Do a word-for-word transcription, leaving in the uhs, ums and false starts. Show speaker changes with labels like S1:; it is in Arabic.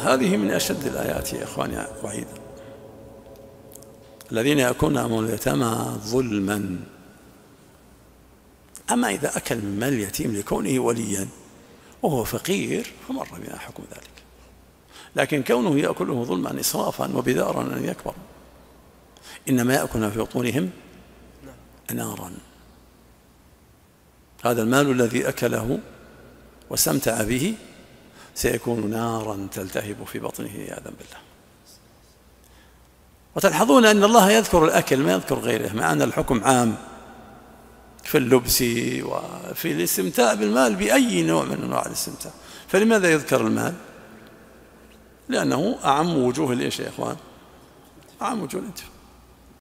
S1: هذه من أشد الآيات يا إخواني وعيدا. الذين يأكلون أموال اليتامى ظلما. أما إذا أكل من مال اليتيم لكونه وليا وهو فقير فمر بنا حكم ذلك، لكن كونه يأكله ظلما إسرافا وبدارا أن يكبر، إنما يأكل في بطونهم نارا. هذا المال الذي أكله واستمتع به سيكون نارا تلتهب في بطنه عياذا بالله. وتلحظون أن الله يذكر الأكل ما يذكر غيره، مع أن الحكم عام في اللبس وفي الاستمتاع بالمال بأي نوع من أنواع الاستمتاع. فلماذا يذكر المال؟ لأنه أعم وجوه الإيش يا إخوان؟ أعم وجوه الانتفاع.